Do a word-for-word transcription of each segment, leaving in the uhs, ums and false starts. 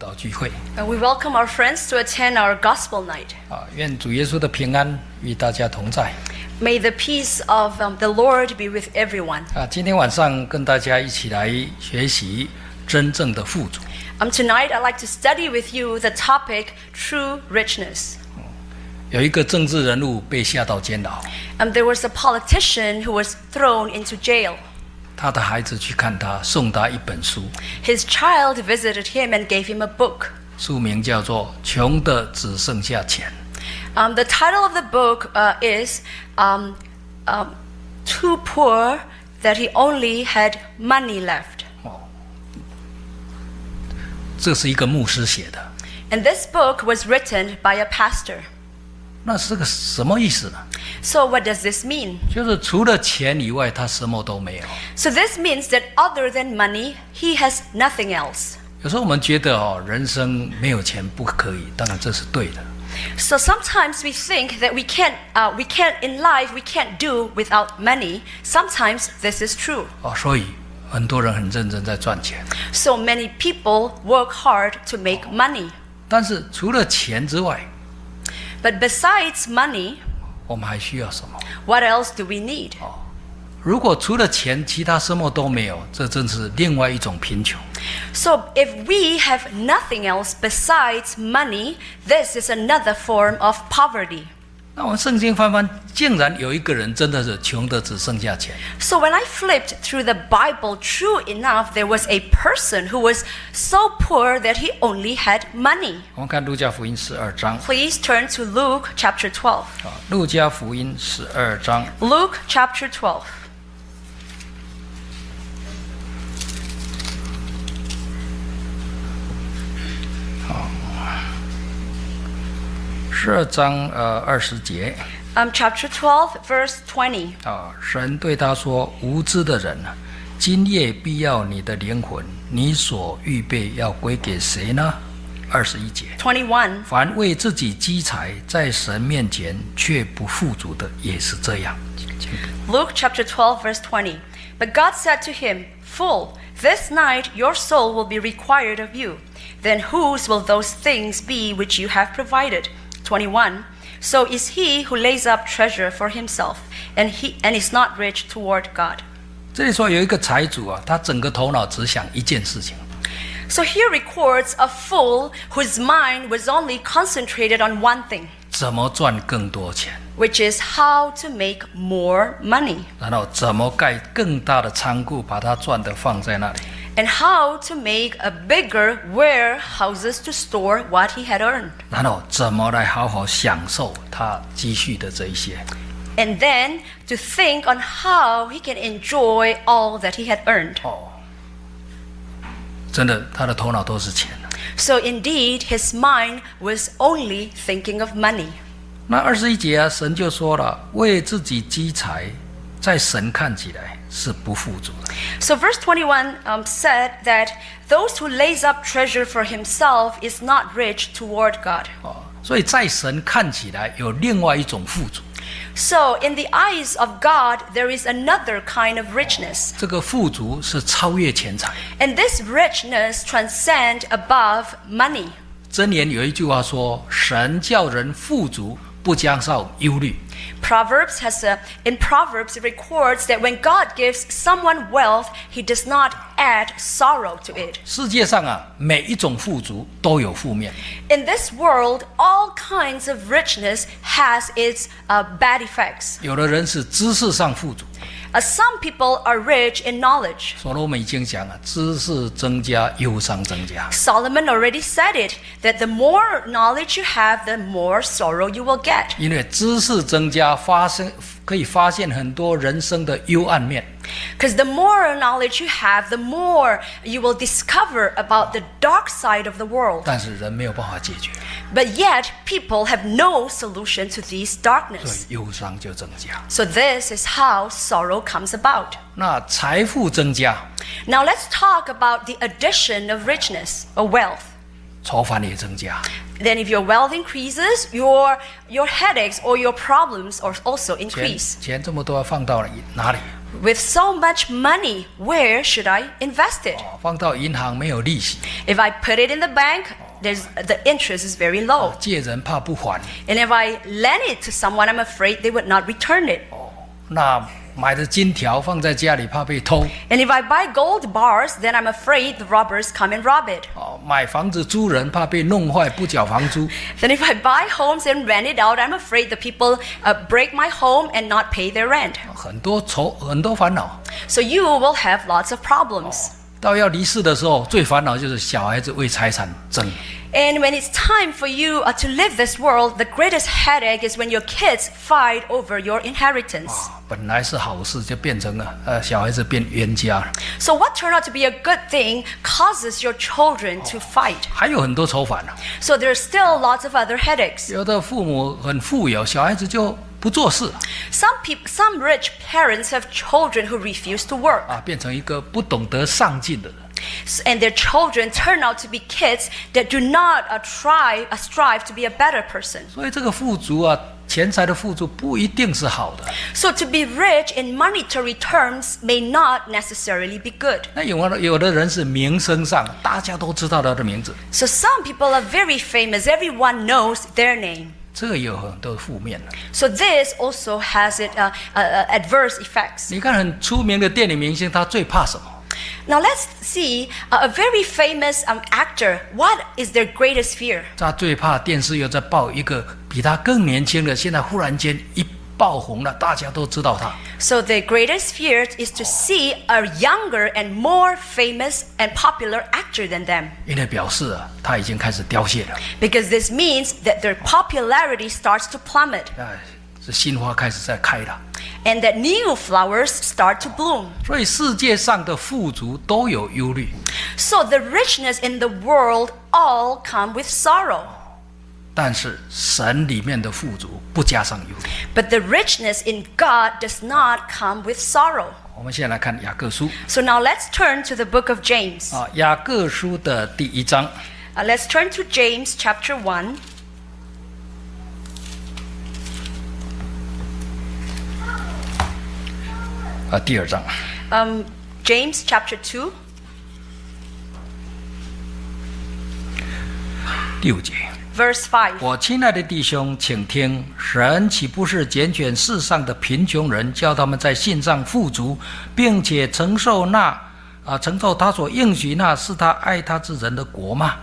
道聚会。 And we welcome our friends to attend our gospel night. 啊，愿主耶稣的平安与大家同在。 May the peace of um, the Lord be with everyone. 啊，今天晚上跟大家一起来学习真正的富足。 Um, tonight, I'd like to study with you the topic, true richness. 有一个政治人物被下到监牢， Um, there was a politician who was thrown into jail. 他的孩子去看他，送他一本书， His child visited him and gave him a book. 书名叫做《穷的只剩下钱》。 Um, the title of the book uh, is um, um, Too Poor That He Only Had Money Left. 这是一个牧师写的， And this book was written by a pastor. 那是个什么意思呢？ So what does this mean? 就是除了钱以外，他什么都没有。 So this means that other than money, he has nothing else. 有时候我们觉得哦，人生没有钱不可以，当然这是对的。 So sometimes we think that we can't, uh, we can't in life, we can't do without money. Sometimes this is true. 哦，所以很多人很认真在赚钱。 So many people work hard to make money. 但是除了钱之外， But besides money, 我们还需要什么？ what else do we need? 如果除了钱，其他什么都没有，这真是另外一种贫穷。 So if we have nothing else besides money, this is another form of poverty. 那我们圣经翻翻，竟然有一个人真的是穷的只剩下钱。 So when I flipped through the Bible, true enough, there was a person who was so poor that he only had money. 我们看路加福音十二章。 Please turn to Luke chapter twelve. 啊，路加福音十二章。 Luke chapter twelve. 十二章呃二十节 Um, chapter twelve, verse twenty. 啊，神对他说：“无知的人啊，今夜必要你的灵魂，你所预备要归给谁呢？”二十一节。 twenty-one. 凡为自己积财，在神面前却不富足的，也是这样。 Luke chapter twelve, verse twenty. But God said to him, Fool, this night your soul will be required of you. Then whose will those things be which you have provided? twenty-one. So is he who lays up treasure for himself, and he and is not rich toward God. 这里说有一个财主啊，他整个头脑只想一件事情， So here records a fool whose mind was only concentrated on one thing, 怎么赚更多钱， which is how to make more money, 然后怎么盖更大的仓库，把他赚的放在那里。 and how to make a bigger warehouses to store what he had earned, 然后怎么来好好享受他积蓄的这一些。 and then to think on how he can enjoy all that he had earned. 哦，真的，他的头脑都是钱。 So indeed, his mind was only thinking of money. 那二十一节啊，神就说了，为自己积财，在神看起来是不富足的。 So verse twenty-one um, said that those who lays up treasure for himself is not rich toward God. 哦，所以在神看起来有另外一种富足。 So in the eyes of God, there is another kind of richness. 这个富足是超越钱财。 And this richness transcends above money. 箴言有一句话说：“神叫人富足，不加上忧虑。” Proverbs has a, in Proverbs it records that when God gives someone wealth, he does not add sorrow to it. 世界上啊，每一种富足都有负面。 In this world, all kinds of richness has its uh, bad effects. 有的人是知识上富足， Uh, some people are rich in knowledge. 所罗门已经讲了，知识增加，忧伤增加。 Solomon already said it, that the more knowledge you have, the more sorrow you will get. 因为知识增加，发生可以发现很多人生的幽暗面。 Because the more knowledge you have, the more you will discover about the dark side of the world. 但是人没有办法解决， But yet, people have no solution to this 所 darkness. 以忧伤就增加。 So this is how sorrow comes about. 那财富增加， Now let's talk about the addition of richness or wealth. 愁烦也增加。 Then if your wealth increases, your, your headaches or your problems are also 钱 increase. 钱这么多要放到哪里？ With so much money, where should I invest it? 哦，放到银行没有利息， If I put it in the bank, there's, the interest is very low. 借人怕不还。 And if I lend it to someone, I'm afraid they would not return it. 哦，那买的金条放在家里怕被偷。 And if I buy gold bars, then I'm afraid the robbers come and rob it. 哦，买房子租人怕被弄坏不缴房租。 Then if I buy homes and rent it out, I'm afraid the people uh, break my home and not pay their rent. 很多愁，很多烦恼。 So you will have lots of problems. 到要离世的时候，最烦恼就是小孩子为财产争。 And when it's time for you uh, to leave this world, the greatest headache is when your kids fight over your inheritance. 啊，本来是好事，就变成了呃，小孩子变冤家了。 So what turned out to be a good thing causes your children to fight. 还有很多愁烦啊。 So there's still lots of other headaches. 有的父母很富有，小孩子就不做事 Some people, some rich parents have children who refuse to work, 啊，变成一个不懂得上进的人。 and their children turn out to be kids that do not uh, try, uh, strive to be a better person. 所以这个富足啊，钱财的富足不一定是好的。 So to be rich in monetary terms may not necessarily be good. 那有的有的人是名声上，大家都知道他的名字， So some people are very famous, everyone knows their name. 这个有很多负面的。 So this also has it, uh, uh, adverse effects. 你看很出名的电影明星，他最怕什么？ Now let's see uh, a very famous um, actor. What is their greatest fear? 他最怕电视又在报一个比他更年轻的，现在忽然间一爆红了，大家都知道他。 So the greatest fear is to see a younger and more famous and popular actor than them. 因为表示啊，他已经开始凋谢了， Because this means that their popularity starts to plummet 哎，这新花开始在开了。 and that new flowers start to bloom. 所以世界上的富足都有忧虑， So the richness in the world all come with sorrow. 但是神里面的富足不加上忧虑。 But the richness in God does not come with sorrow. 我们先来看雅各书 So now let's turn to the book of James. 啊，雅各书的第一章 Uh, let's turn to James chapter one. 啊，第二章 Um, James chapter two, 第五节。 verse five. 我亲爱的弟兄，请听，神岂不是拣选世上的贫穷人，叫他们在信上富足，并且承受那啊承受他所应许那是他爱他之人的国吗？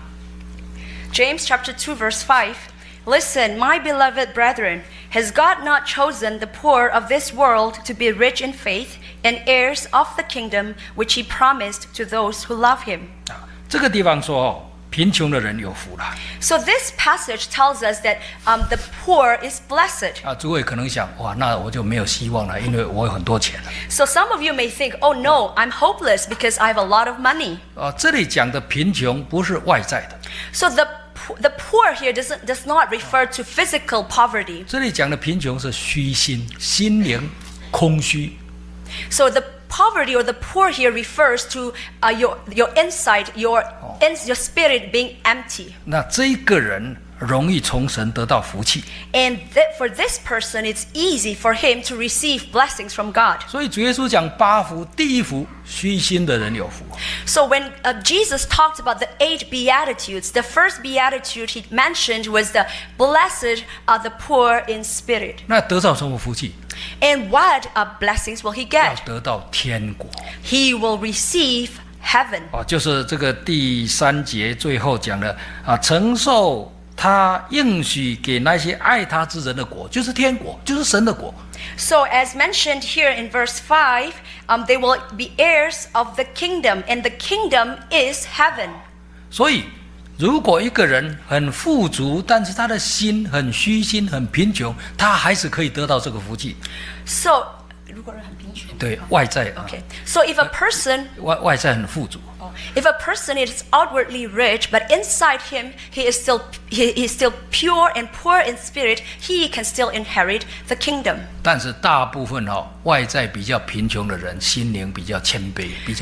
James chapter two, verse five. Listen, my beloved brethren, has God not chosen the poor of this world to be rich in faith and heirs of the kingdom which he promised to those who love him? 啊，这个地方说哦，贫穷的人有福了 So this passage tells us that um, the poor is blessed. 啊。诸位可能想，哇，那我就没有希望了，因为我有很多钱了 So some of you may think, oh no, I'm hopeless because I have a lot of money. 啊。这里讲的贫穷不是外在的， So the the poor here doesn't does not refer to physical poverty. 这里讲的贫穷是虚心，心灵空虚。 So the poverty or the poor here refers to uh, your your insight, your in, your spirit being empty. 那这个人容易从神得到福气， And that for this person, it's easy for him to receive blessings from God. 所以主耶稣讲八福，第一福，虚心的人有福。 So when uh, Jesus talked about the eight beatitudes, the first beatitude he mentioned was the blessed are the poor in spirit. 那得到什么福气？ And what uh, blessings will he 要 get? 得到天国 He will receive heaven. 哦，就是这个第三节最后讲的啊，承受他应许给那些爱他之人的国，就是天国，就是神的国。 So as mentioned here in verse five, um, they will be heirs of the kingdom, and the kingdom is heaven. 所以，如果一个人很富足，但是他的心很虚心、很贫穷，他还是可以得到这个福气。 So, 如果人很贫穷， 对外在啊， okay. So if a person, 外外在很富足， if a person is outwardly rich, but inside him he is still he, he is still pure and poor in spirit, he can still inherit the kingdom. 但是大部分哦，外在比较贫穷的人，心灵比较谦卑，比较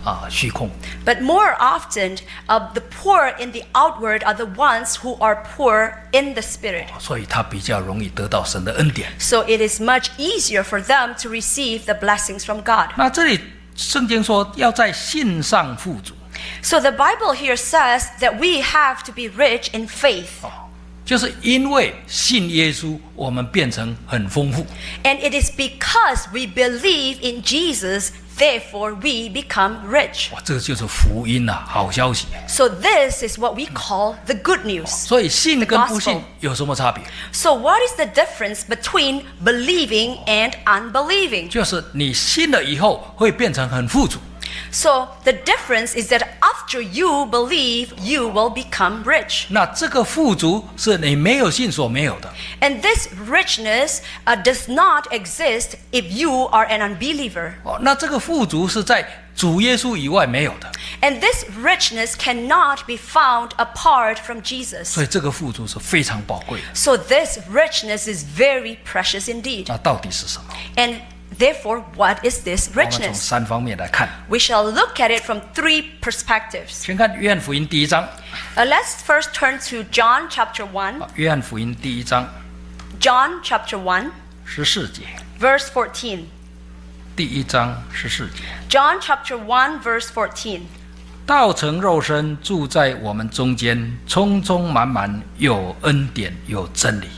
啊虚空。 But more often, uh, the poor in the outward are the ones who are poor in the spirit. 所以他比较容易得到神的恩典。 So it is much easier for them to receive the blessings from God. 那这里圣经说要在信上富足， So the Bible here says that we have to be rich in faith. 就是因为信耶稣，我们变成很丰富。 And it is because we believe in Jesus, therefore we become rich. 哇，这个就是福音啊，好消息。 So this is what we call the good news. 所以信跟不信有什么差别？ So what is the difference between believing and unbelieving? 就是你信了以后会变成很富足。 So the difference is that after you believe, you will become rich. 那这个富足是你没有信所没有的。 And this richness uh, does not exist if you are an unbeliever. 哦，那这个富足是在主耶稣以外没有的。 And this richness cannot be found apart from Jesus. 所以这个富足是非常宝贵的。 So this richness is very precious indeed. 那到底是什么？ And therefore, what is this 我们从 richness? 三方面来看。 We shall look at it from three perspectives. 先看约翰福音第一章。 Uh, let's first turn to John chapter one. 啊约翰福音第一章 John chapter one, 十四节。 verse fourteen. 第一章十四节。 John chapter one, verse fourteen. 道成肉身，住在我们中间，充充满满，有恩典，有真理。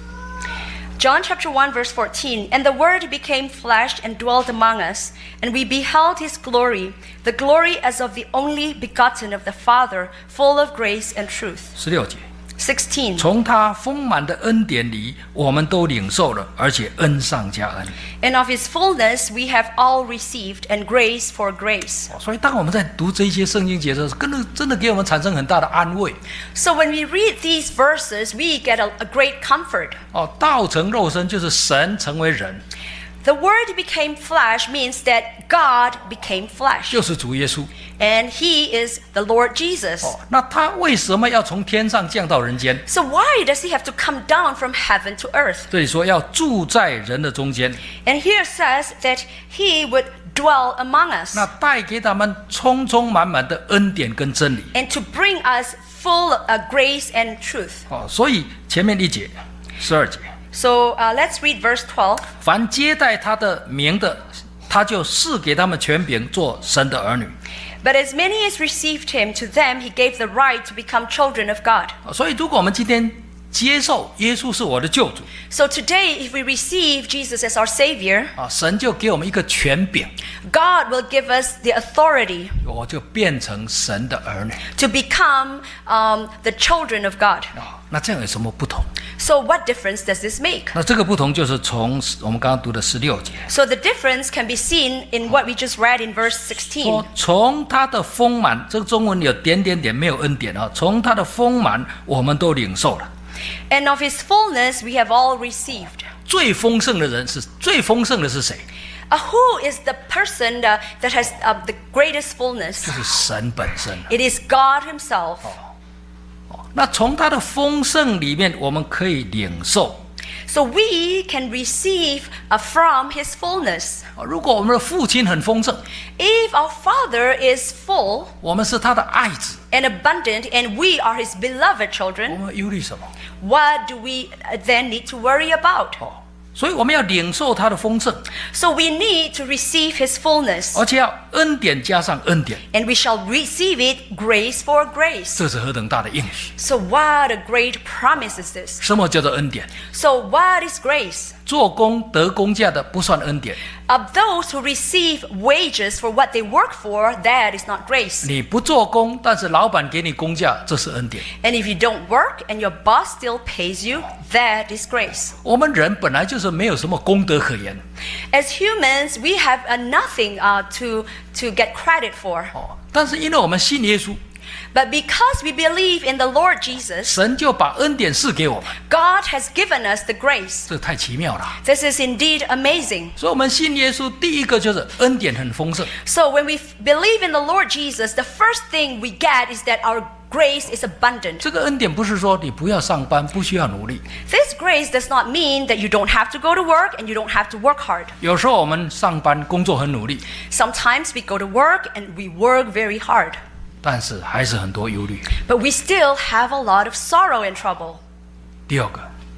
John chapter one, verse fourteen. And the Word became flesh and dwelt among us, and we beheld his glory, the glory as of the only begotten of the Father, full of grace and truth. 十六节。 sixteen. 从他丰满的恩典里，我们都领受了，而且恩上加恩。 And of his fullness we have all received, and grace for grace. 所以，当我们在读这些圣经节的时候，真的真的给我们产生很大的安慰。 So when we read these verses, we get a, a great comfort. 哦，道成肉身就是神成为人， The Word became flesh means that God became flesh. 就是主耶稣。 And he is the Lord Jesus. 哦，那他为什么要从天上降到人间？ So why does he have to come down from heaven to earth? 这里说要住在人的中间， And here says that he would dwell among us 那带给他们充充满满的恩典跟真理。 and to bring us full uh, grace and truth. 哦，所以前面一节，十二节， So uh, let's read verse twelve. 凡接待他的名的，他就赐给他们权柄，做神的儿女。 But as many as received him, to them he gave the right to become children of God. 所以，如果我们今天接受耶稣是我的救主 So today, if we receive Jesus as our Savior, 啊，神就给我们一个权柄， God will give us the authority 我就变成神的儿女 to become um, the children of God. 啊。那这样有什么不同？ So what difference does this make? 那这个不同就是从我们刚刚读的十六节 So the difference can be seen in what we just read in verse sixteen. 说，从他的丰满，这个中文有点点点没有恩典啊，从他的丰满我们都领受了。 And of his fullness we have all received. 最丰盛的人是最丰盛的是谁？ Uh, who is the person uh, that has uh, the greatest fullness? 就是神本身。 It is God himself. 那从他的丰盛里面，我们可以领受。 So we can receive uh, from his fullness. 如果我们的父亲很丰盛， If our Father is full 我们是他的爱子， and abundant and we are his beloved 我 children, 们忧虑什么？ what do we uh, then need to worry about? 哦，所以我们要领受他的丰盛， So we need to receive his fullness, 而且要恩典加上恩典， and we shall receive it grace for grace. 这是何等大的应许！ So what a great promise is this? 什么叫做恩典？ So what is grace? 做工得工价的不算恩典， Of those who receive wages for what they work for, that is not grace. 你不做工，但是老板给你工价，这是恩典。 And if you don't work and your boss still pays you, that is grace. 我们人本来就是没有什么功德可言， As humans, we have uh, nothing uh, to, to get credit for. 哦，但是因为我们信耶稣， But because we believe in the Lord Jesus, 神就把恩典赐给我们， God has given us the grace. 这太奇妙了。 This is indeed amazing. 所以，我们信耶稣，第一个就是恩典很丰盛。 So when we f- believe in the Lord Jesus, the first thing we get is that our grace is abundant. 这个恩典不是说你不要上班，不需要努力。 This grace does not mean that you don't have to go to work and you don't have to work hard. 有时候我们上班工作很努力， Sometimes we go to work and we work very hard, 但是还是很多忧虑。 but we still have a lot of sorrow and trouble. 第二个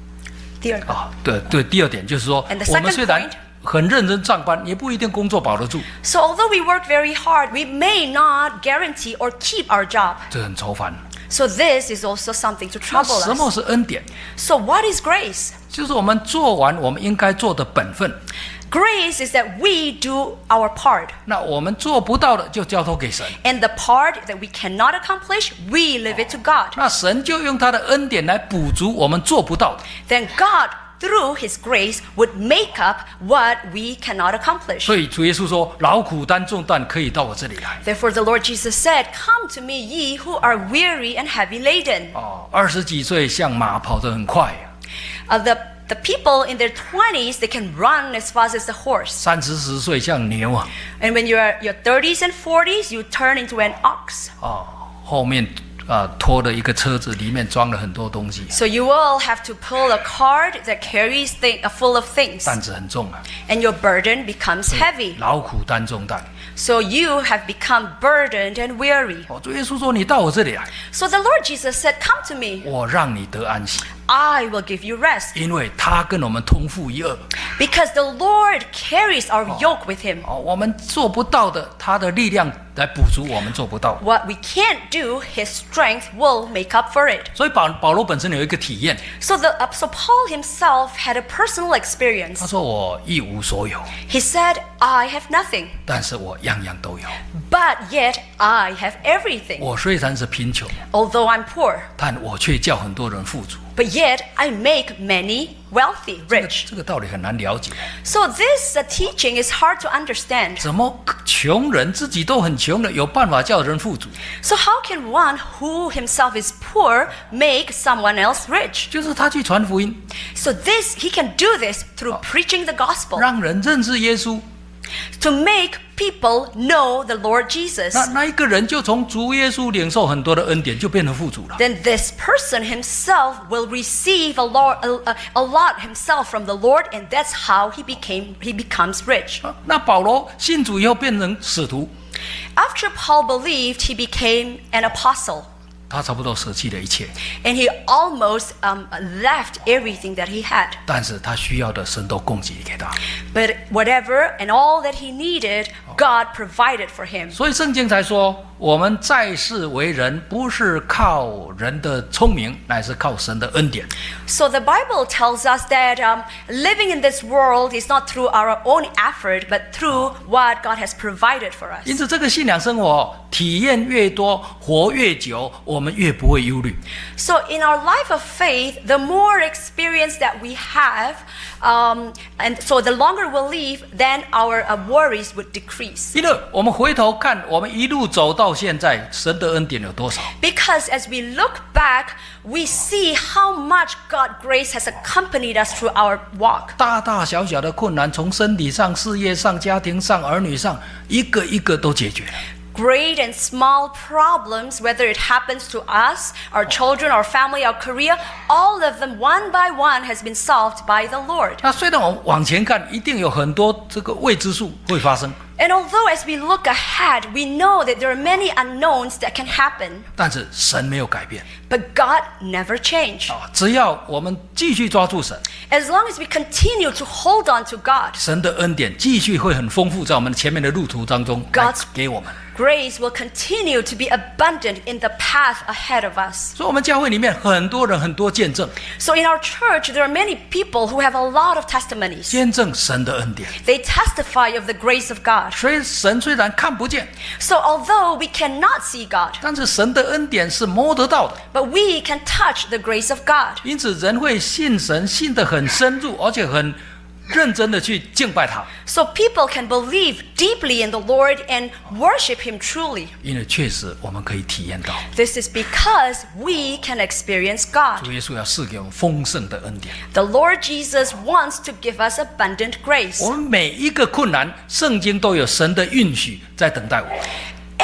Dear 啊，对对，第二点就是说 And the， 我们 second 虽然 point- 很认真上班，也不一定工作保得住， So although we work very hard, we may not guarantee or keep our job. 这很愁烦。 So this is also something to 那 trouble 什么 us. 是恩典？ So what is grace? 就是我们做完我们应该做的本分， Grace is that we do our part. 那我们做不到的就交托给神， And the part that we cannot accomplish, we leave it to God. 那神就用他的恩典来补足我们做不到的。 Then God, through His grace, would make up what we cannot accomplish. 所以主耶稣说：“劳苦担重担，可以到我这里来。 Therefore the Lord Jesus said, Come to me, ye who are weary and heavy laden. ” 哦，二十几岁像马跑得很快， Uh, the, the people in their twenties, they can run as fast as the horse. 三十十岁像牛啊， And when you're your thirties and forties, you turn into an ox. 哦，后面啊拖的一个车子，里面装了很多东西， So you will have to pull a cart that carries thing, uh, full of things. 担子很重啊， And your burden becomes heavy. 劳苦担重担。 So you have become burdened and weary. 哦，主耶稣说：“你到我这里来， So the Lord Jesus said, Come to me. 我让你得安息， I will give you rest. 因为他跟我们同负一轭。 Because the Lord carries our yoke with Him. 哦，我们做不到的，他的力量来补足我们做不到。 What we can't do, His strength will make up for it. 所以保保罗本身有一个体验， So the uh, so Paul himself had a personal 他 experience. 说：“我一无所有， He said, I have nothing, 但是我样样都有。 but yet I have everything. 我虽然是贫穷， Although I'm poor, 但我却叫很多人富足。 but yet I make many wealthy, 这个 rich. 这个道理很难了解， So this uh, teaching is hard to understand. 怎么穷人自己都很穷了，有办法叫人富足？ So how can one who himself is poor make someone else rich? 就是他去传福音， So this, he can do this through preaching the gospel, 让人认识耶稣。 to make people know the Lord Jesus. 那那一个人就从主耶稣领受很多的恩典，就变成富足了。 Then this person himself will receive a lot, a, a lot himself from the Lord, and that's how he became he becomes rich. 啊那保罗信主以后变成使徒， After Paul believed, he became an apostle, 他差不多舍弃了一切， and he almost um, left everything that he had. 但是他需要的神都供给给他。 But whatever and all that he needed, God provided for him. 所以圣经才说，我们在世为人，不是靠人的聪明，乃是靠神的恩典。 So the Bible tells us that um, living in this world is not through our own effort, but through what God has provided for us. 因此，这个信仰生活体验越多，活越久，我们越不会忧虑。 So in our life of faith, the more experience that we have, um, and so the longer we'll live, then our uh, worries would decrease. 因为我们回头看，我们一路走到现在，神的恩典有多少？ Because as we look back, we see how much God's grace has accompanied us through our walk. 大大小小的困难，从身体上、事业上、家庭上、儿女上，一个一个都解决了。 Great and small problems, whether it happens to us, our children, our family, our career, all of them one by one has been solved by the Lord. 那虽然我们往前看，一定有很多这个未知数会发生， And although as we look ahead, we know that there are many unknowns that can happen, 但是神没有改变 but God never changed. 啊！只要我们继续抓住神， As long as we continue to hold on to God, 神的恩典继续会很丰富，在我们前面的路途当中来 God's 给我们。 grace will continue to be abundant in the path ahead of us. 所以，我们教会里面很多人很多见证， So in our church, there are many people who have a lot of testimonies. 见证神的恩典。 They testify of the grace of God. 所以神虽然看不见， So although we cannot see God, 但是神的恩典是摸得到的。 but we can touch the grace of God. 因此，人会信神，信得很深入，而且很认真的去敬拜他。 So people can believe deeply in the Lord and worship Him truly. 因为确实我们可以体验到， This is because we can experience God. 主耶稣要赐给我们丰盛的恩典。 The Lord Jesus wants to give us abundant grace. 我们每一个困难，圣经都有神的允许在等待我们。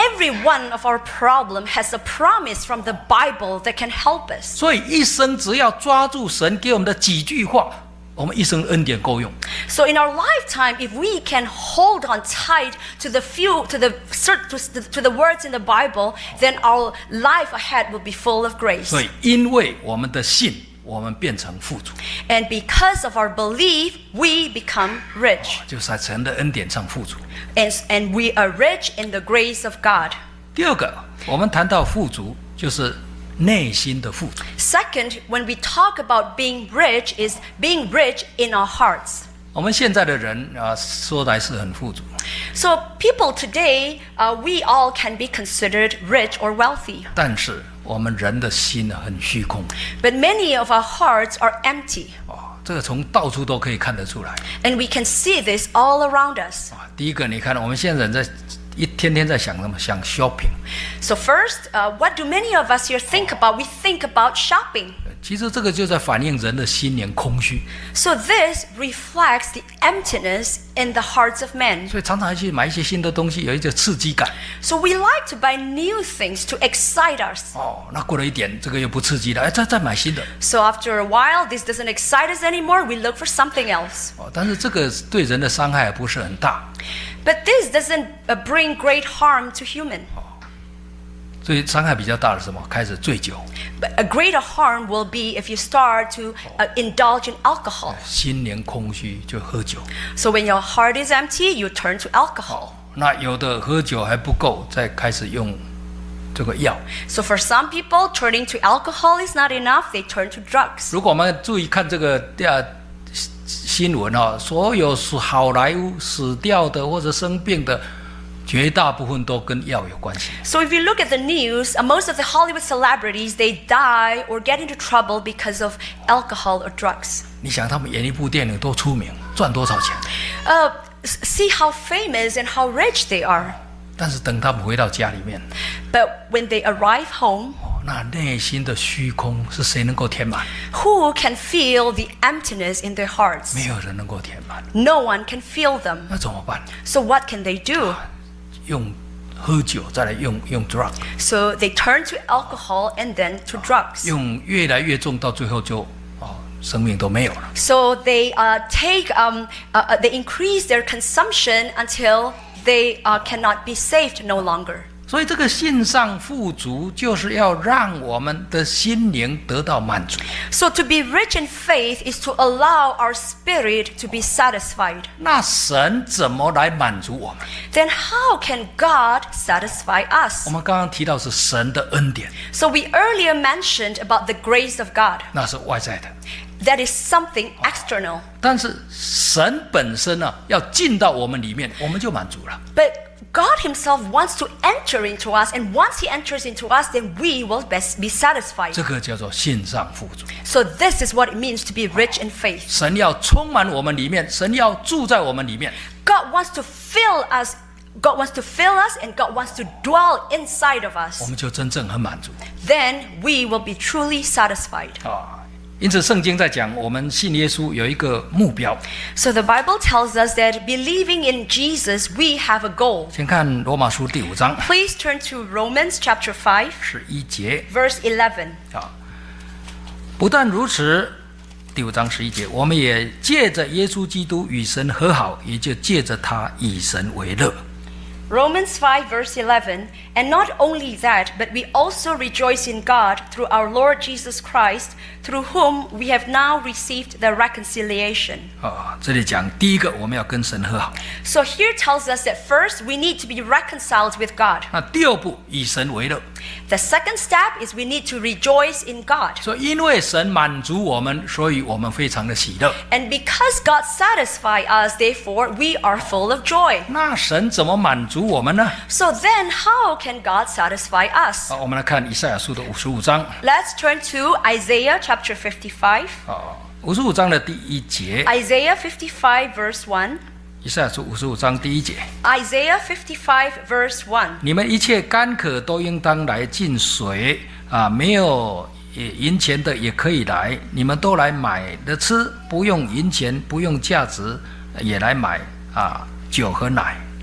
every one of our problem has a promise from the Bible that can help us. 所以一生只要抓住神给我们的几句话，我们一生恩典够用。 So in our lifetime, if we can hold on tight to the few, to the to the, to the words in the Bible, then our life ahead will be full of grace. 所以因为我们的信，我们变成富足， And because of our belief, we become rich. 就是在神的恩典上富足。 And, and we are rich in the grace of God. 第二个，我们谈到富足，就是内心的富足。 Second, when we talk about being rich, is being rich in our hearts. 我们现在的人啊，说来是很富足， So people today, uh, we all can be considered rich or wealthy. 但是我们人的心呢很虚空。 But many of our hearts are empty. 哦，这个从到处都可以看得出来。 And we can see this all around us. 啊，第一个，你看我们现在人在一天天在想什么？想 shopping。 So first, uh, what do many of us here think about? We think about shopping. 其实这个就在反映人的心灵空虚， So this reflects the emptiness in the hearts of men. 所以常常去买一些新的东西，有一些刺激感。 So we like to buy new things to excite us. 哦，那过了一点，这个又不刺激了，哎，再再买新的。 So after a while, this doesn't excite us anymore. We look for something else. 哦，但是这个对人的伤害不是很大， But this doesn't uh, bring great harm to human. 所以伤害比较大的是什么？开始醉酒， But a greater harm will be if you start to uh, indulge in alcohol. 心灵空虚就喝酒。 So when your heart is empty, you turn to alcohol. 那有的喝酒还不够，再开始用这个药。 So for some people, turning to alcohol is not enough. They turn to drugs. 如果我们注意看这个呃新闻啊，所有是好莱坞死掉的或者生病的，绝大部分都跟药有关系。 So if you look at the news, uh, most of the Hollywood celebrities, they die or get into trouble because of alcohol or drugs. 你想他们演一部电影多出名，赚多少钱？ Uh, s- see how famous and how rich they are. 但是等他们回到家里面， But when they arrive home, 哦，那内心的虚空是谁能够填满？ who can feel the emptiness in their hearts? 没有人能够填满。 No one can feel them. 那怎么办？ So what can they do? 用喝酒，再来用用 drug， So they turn to alcohol and then to drugs. 用越来越重，到最后就哦，生命都没有了。 So they uh, take, um, uh, uh, they increase their consumption until they uh, cannot be saved no longer. 所以这个信上富足，就是要让我们的心灵得到满足。 So to be rich in faith is to allow our spirit to be satisfied. 那神怎么来满足我们？ Then how can God satisfy us? 我们刚刚提到是神的恩典， So we earlier mentioned about the grace of God. 那是外在的。 That is something external. 但是神本身呢、啊，要进到我们里面，我们就满足了。 But God himself wants to enter into us, and once he enters into us, then we will best be satisfied. 这个叫做信上富足。 So this is what it means to be rich in faith. 神要充满我们里面，神要住在我们里面。 God wants to fill us. God wants to fill us, and God wants to dwell inside of 我 us. 们就真正很满足 Then we will be truly satisfied. 啊。因此，圣经在讲我们信耶稣有一个目标。 So the Bible tells us that believing in Jesus, we have a goal. 先看罗马书第五章 Please turn to Romans chapter five, 十一节 verse eleven. 啊。不但如此，第五章十一节，我们也借着耶稣基督与神和好，也就借着他以神为乐。 Romans five, verse eleven. And not only that, but we also rejoice in God through our Lord Jesus Christ, through whom we have now received the reconciliation. 啊，这里讲第一个，我们要跟神和好。 So here tells us that first we need to be reconciled with God. 那第二步，以神为乐。 The second step is we need to rejoice in God. 所以，因为神满足我们，所以我们非常的喜乐。 And because God satisfies us, therefore we are full of joy. 那神怎么满足我们呢？ So then how can God satisfy us? 好，我们来看以赛亚书的五十五章 Let's turn to Isaiah chapter fifty-five. 啊，五十五章的第一节， Isaiah fifty-five, verse one. 以赛亚书五十五章第一节， Isaiah fifty-five, verse one. 你们一切干渴都应当来进水啊，没有银钱的也可以来，你们都来买的吃，不用银钱，不用价值，也来买啊酒和奶。第二节。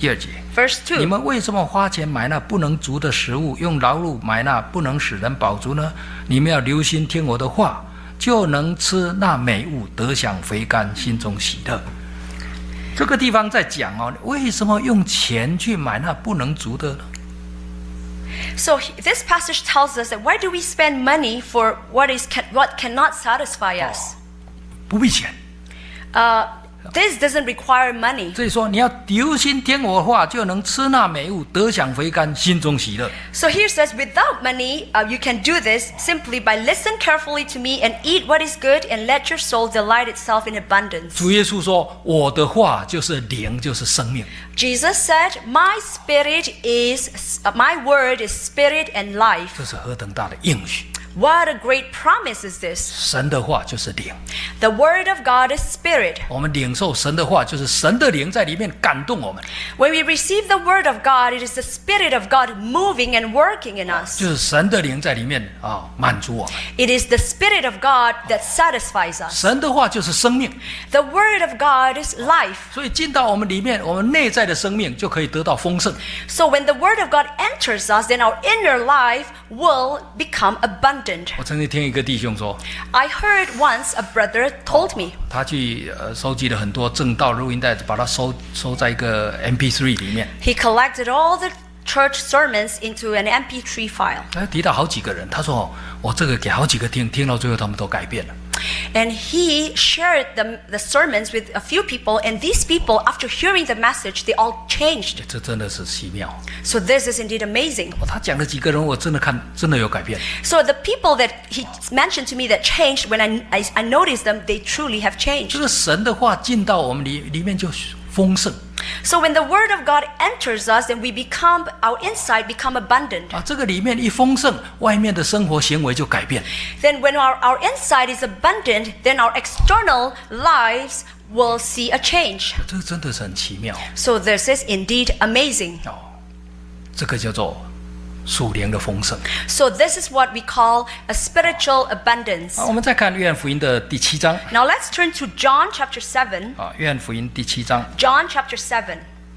Verse 你 two. 们为什么花钱买那不能足的食物，用劳碌买那不能使人饱足呢？你们要留心听我的话，就能吃那美物，得享肥甘，心中喜乐。这个地方在讲哦，为什么用钱去买那不能足的呢？ So he- this passage tells us that why do we spend money for what is can, what cannot satisfy us? 不必钱。 Uh, this doesn't require money. 所以说，你要留心听我的话，就能吃那美物，得享肥甘，心中喜乐。 So here says, without money, uh, you can do this simply by listen carefully to me and eat what is good and let your soul delight itself in abundance. 主耶稣说：“我的话就是灵，就是生命。” Jesus said, my spirit is, uh, my word is spirit and life. 这是何等大的应许！ What a great promise is this? 神的话就是灵， The word of God is spirit. 我们领受神的话，就是神的灵在里面感动我们， When we receive the word of God, it is the spirit of God moving and working in us. 就是神的灵在里面啊满足我们。 It is the spirit of God that satisfies us. 神的话就是生命， The word of God is life. 所以进到我们里面，我们内在的生命就可以得到丰盛。 So when the word of God enters us, then our inner life will become abundant. 我曾经听一个弟兄说， I heard once a brother told me 他去呃收集了很多正道录音带，把它收收在一个 M P 三 里面。 he collected all the church sermons into an M P three file. 他提到好几个人，他说哦我这个给好几个听，听到最后他们都改变了。 And he shared the, the sermons with a few people, and these people, after hearing the message, they all changed. 这真的是奇妙。 So this is indeed amazing. 哦他讲了几个人，我真的看真的有改变。 So the people that he mentioned to me that changed, when I, I, I noticed them, they truly have 这 changed. 个神的话进到我们里里面就丰盛 So when the word of God enters us, then we become, our inside become abundant. 啊，这个里面一丰盛，外面的生活行为就改变。 Then when our, our inside is abundant, then our external lives will see a change. 这个真的是很奇妙 So this is indeed amazing. 哦，这个叫做属灵的丰盛。 So this is what we call a spiritual abundance. 好，我们再看约翰福音的第七章 Now let's turn to John chapter seven. 啊，约翰福音第七章 John chapter seven,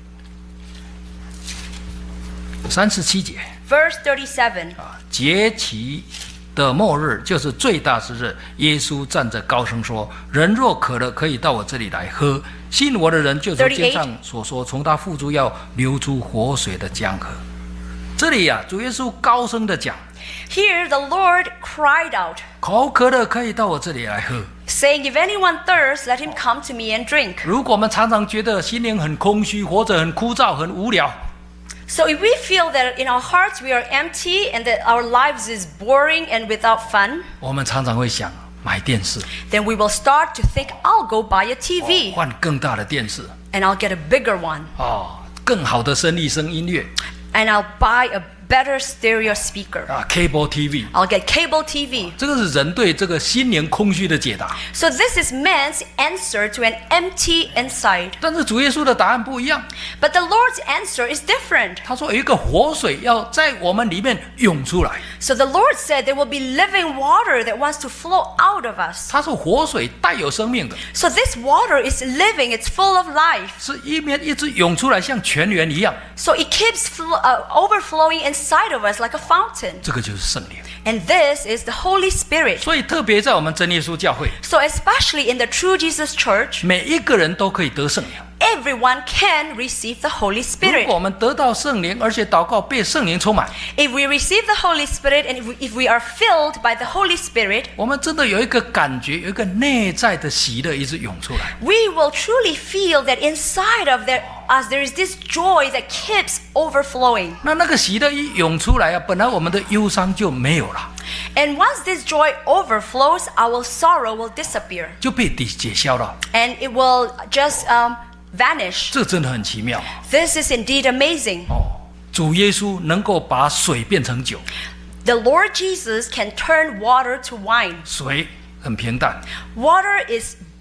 三十七节 verse thirty-seven. 啊，节期的末日就是最大之日。耶稣站着高声说：“人若渴了，可以到我这里来喝。信我的人，就如经上所说，从他腹中要流出活水的江河。”这里呀、啊，主耶稣高声的讲。 Here the Lord cried out, 口渴的可以到我这里来喝。 saying, If anyone thirsts, let him come to me and drink. 如果我们常常觉得心灵很空虚，活着很枯燥、很无聊， So if we feel that in our hearts we are empty and that our lives is boring and without fun, 我们常常会想买电视， then we will start to think, I'll go buy a T V 换更大的电视 and I'll get a bigger one 哦，更好的声力声音乐 and I'll buy a better stereo speaker. 啊 ，cable T V， I'll get cable T V. 这个是人对这个心灵空虚的解答。 So this is man's answer to an empty inside. 但是主耶稣的答案不一样， But the Lord's answer is different. 他说有一个活水要在我们里面涌出来。 So the Lord said there will be living water that wants to flow out of us. 它是活水，带有生命的， So this water is living, it's full of life. 是一面一直涌出来，像泉源一样。 So it keeps flo- uh, overflowing inside of us like a fountain. 这个就是圣灵。 And this is the Holy Spirit. 所以特别在我们真耶稣教会， So especially in the True Jesus Church, 每一个人都可以得圣灵。 everyone can receive the Holy 如 Spirit. 果我们得到圣灵，而且祷告被圣灵充满， If we receive the Holy Spirit and if we, if we are filled by the Holy Spirit, 我们真的有一个感觉，有一个内在的喜乐一直涌出来。 we will truly feel that inside of that, us there is this joy that keeps overflowing. 那那个喜乐一涌出来啊，本来我们的忧伤就没有了， And once this joy overflows, our sorrow will disappear 就被抵解消了。 and it will just um, vanish. 这真的很奇妙 This is indeed amazing. 哦！主耶稣能够把水变成酒， The Lord Jesus can turn water to wine. 水很平淡， Water is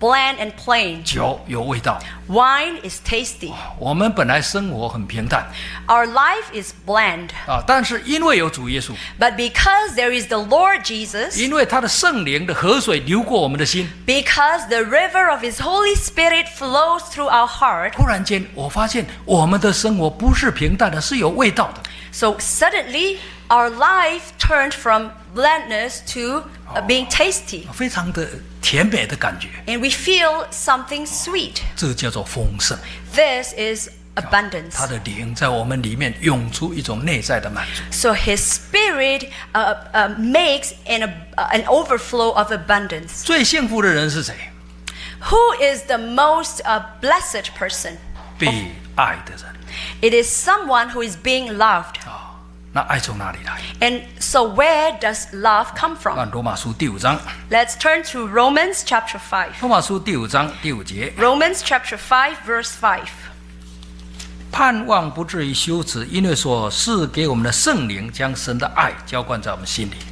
bland and plain. 酒有味道。 Wine is tasty. 我们本来生活很平淡 Our life is bland. 啊，但是因为有主耶稣， But because there is the Lord Jesus, 因为他的圣灵的河水流过我们的心， because the river of His Holy Spirit flows through our heart, 突然间我发现我们的生活不是平淡的，是有味道的。 so suddenly our life turned from blandness to uh, being tasty. 非常的甜美的感觉， And we feel something sweet. 这叫做丰盛。 This is abundance. 他的灵在我们里面涌出一种内在的满足。 So His Spirit uh, uh, makes an, uh, an overflow of abundance. 最幸福的人是谁？ Who is the most uh, blessed person? 被爱的人 It is someone who is being loved. 啊。那爱从哪里来？ And so where does love come 看 from? 罗马书第五章， Let's turn to Romans chapter five. 罗马书第五章第五节， Romans chapter five verse five. 盼望不至于羞耻，因为所赐给我们的圣灵将神的爱浇灌在我们心里。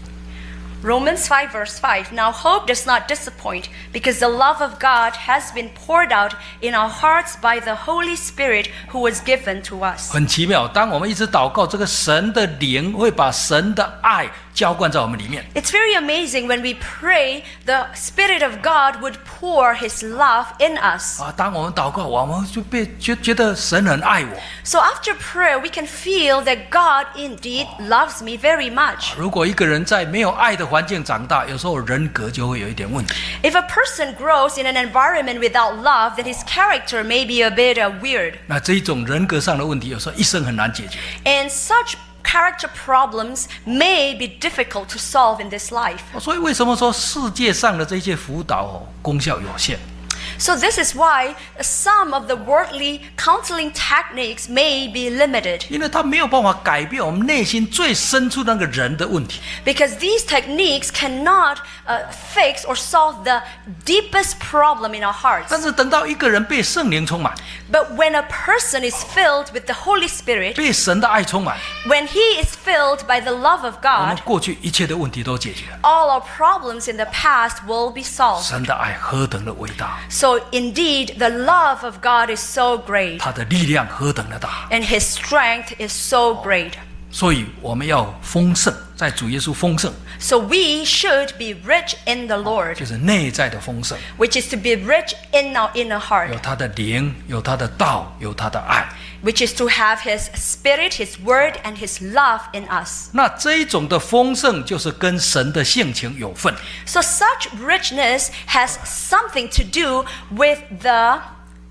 Romans five verse five. Now hope does not disappoint, because the love of God has been poured out in our hearts by the Holy Spirit who was given to us. 很奇妙，当我们一直祷告，这个神的灵会把神的爱浇灌在我们里面。 It's very amazing when we pray, the Spirit of God would pour His love in us. 啊，当我们祷告，我们就被觉觉得神很爱我。 So after prayer, we can feel that God indeed loves me very much. 如果一个人在没有爱的环境长大，有时候人格就会有一点问题。 If a person grows in an environment without love, then his character may be a bit uh, weird. 那这一种人格上的问题，有时候一生很难解决。 And such character problems may be difficult to solve in this life. 所以为什么说世界上的这些辅导哦，功效有限？ So this is why some of the worldly counseling techniques may be limited, 因为他没有办法改变我们内心最深处那个人的问题。 because these techniques cannot uh, fix or solve the deepest problem in our 但 hearts. 是等到一个人被圣灵充满， But when a person is filled with the Holy Spirit, 被神的爱充满， when he is filled by the love of 我们 God, 过去一切的问题都解决了。 all our problems in the past will be solved. 神的爱何等的伟大， So indeed, the love of God is so great, 他的力量何等的大， and His strength is so great. 所以我们要丰盛，在主耶稣丰盛， So we should be rich in the Lord, 就是内在的丰盛， which is to be rich in our inner 有 heart, 他的灵，有他的道，有他的爱。 which is to have His Spirit, His Word, and His love in us. 那这一种的丰盛，就是跟神的性情有份。 So such richness has something to do with the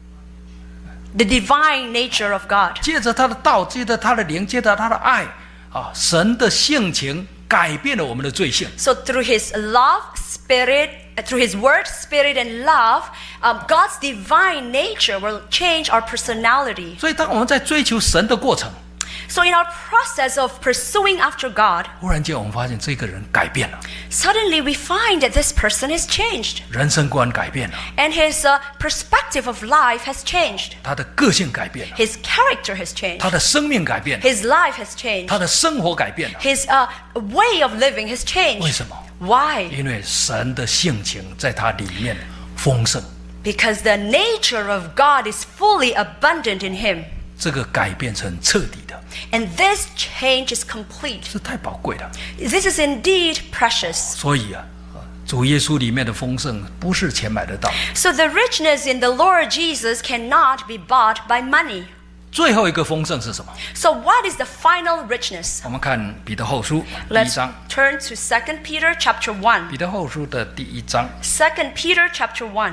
the divine nature of God. 借着他的道，借着他的灵，借着他的爱啊，神的性情改变了我们的罪性。 So through His love, Spirit, uh, through His Word, Spirit, and love, um, God's divine nature will change our personality. 所以，当我们在追求神的过程， So in our process of pursuing after God, 忽然间我们发现这个人改变了， suddenly we find that this person is changed, 人生观改变了， and his uh, perspective of life has changed. 他的个性改变了， His character has changed. 他的生命改变了， His life has changed. 他的生活改变了。 His uh, way of living has 为 changed. 什么？ Why? 因为神的性情在他里面丰盛， Because the nature of God is fully abundant in him. 这个改变是很彻底的， And this change is complete. 是太宝贵了。 This is indeed precious. 所以啊，主耶稣里面的丰盛不是钱买得到。 So the richness in the Lord Jesus cannot be bought by money. 最后一个丰盛是什么？ So what is the final richness? 我们看彼得后书第一 Let's 章， turn to Second Peter chapter one. 彼得后书的第一章 Second Peter chapter one,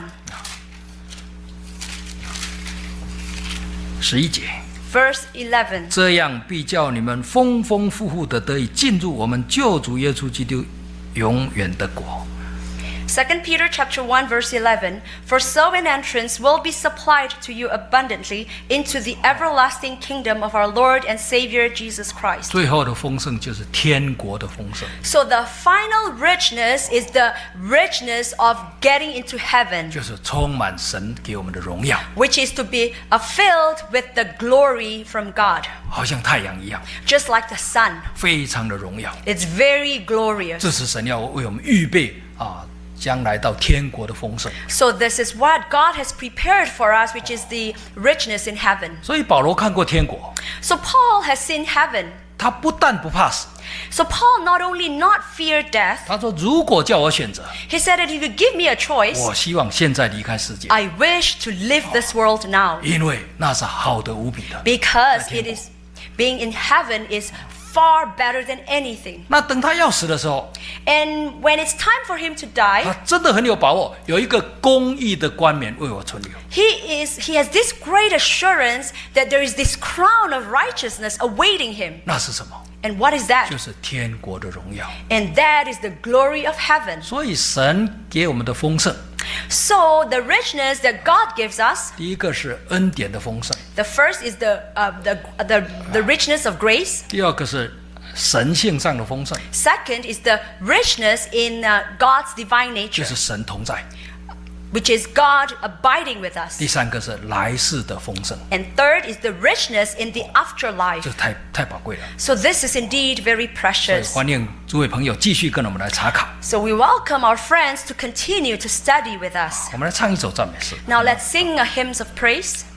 十一节， verse eleven. 这样必叫你们丰丰富富的得以进入我们救主耶稣基督永远的国。 Second Peter chapter one verse eleven. For so an entrance will be supplied to you abundantly into the everlasting kingdom of our Lord and Savior Jesus Christ. 最后的丰盛就是天国的丰盛， So the final richness is the richness of getting into heaven, 就是充满神给我们的荣耀， which is to be uh, filled with the glory from God, 好像太阳一样， just like the sun. 非常的荣耀。 It's very glorious. 这是神要为我们预备啊， 将来到天国的丰盛。 So this is what God has prepared for us, which is the richness in heaven. 所以保罗看过天国， So Paul has seen heaven. 他不但不怕死， So Paul not only not fear death, 他说如果叫我选择， he said that if you give me a choice, 我希望现在离开世界， I wish to leave this world now. 因为那是好的无比的。 Because it is being in heaven is far better than anything. 那等他要死的时候， And when it's time for him to die, 他真的很有把握，有一个公义的冠冕为我存留。 he is he has this great assurance that there is this crown of righteousness awaiting him. 那是什么？ And what is that? 就是天国的荣耀。 And that is the glory of heaven. 所以神给我们的丰盛， So the richness that God gives us, 第一个是恩典的丰盛， the first is the uh, the, the the richness of grace. 第二个是神性上的丰盛， Second is the richness in uh, God's divine 就 nature, 是神同在。 which is God abiding with us. 第三个是来世的丰盛， And third is the richness in the afterlife. 这太太宝贵了。 So this is indeed very 所以 precious. 欢迎诸位朋友继续跟我们来查考。 So we welcome our friends to continue to study with us. 我们来唱一首赞美诗。 Now let's sing a hymns of praise.